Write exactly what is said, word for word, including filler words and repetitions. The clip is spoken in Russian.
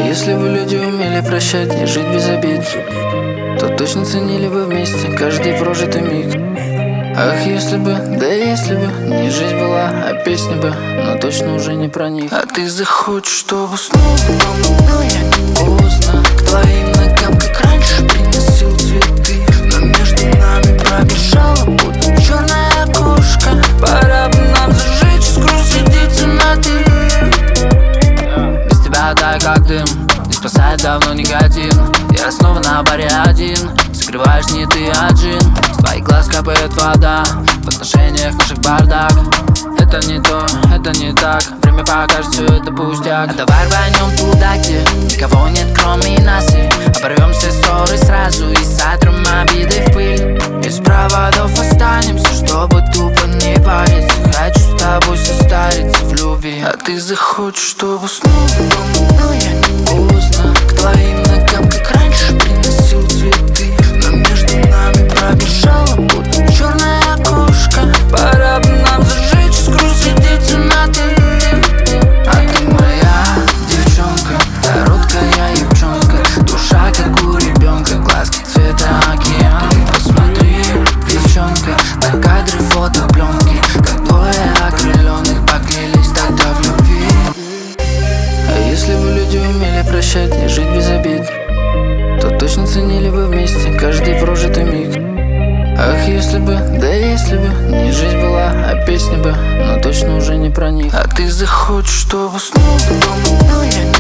Если бы люди умели прощать и жить без обид, то точно ценили бы вместе каждый прожитый миг. Ах, если бы, да если бы не жизнь была, а песня бы, но точно уже не про них. А ты захочешь, чтобы снова, но я не поздно. К твоим ногам, как раньше, приносил цветы, но между нами пробежала, будто черная кошка. Пора бы нам зажечь, скрутить на ты. Без тебя дай как дым, не спасает давно негатив. Я снова на баре один, скрываешь не ты, а джин. С твоих глаз капает вода, в отношениях наших бардак. Это не то, это не так, время покажет, все это пустяк. А давай рванем туда, где никого нет, кроме нас, и оборвем все ссоры сразу и сотрем обиды в пыль. Без проводов останемся, чтобы тупо не париться. Хочу с тобой состариться в любви. А ты захочешь, чтобы снова, но я не поздно. К твоим ногам, как раньше, приносил цветы, но между нами пробежала, будто черная кошка. Пора бы нам зажечь, скрутить на ты. А ты моя девчонка, короткая юбчонка, душа как у ребенка, глазки цвета океана. Посмотри, девчонка, на кадры фотопленки, как двое окрыленных поклялись тогда в любви. А если бы люди умели прощать и жить без обид, то точно ценили бы вместе каждый прожитый миг. Ах, если бы, да если бы не жизнь была, а песня бы, но точно уже не про них. А ты захочешь, чтобы снова, но я не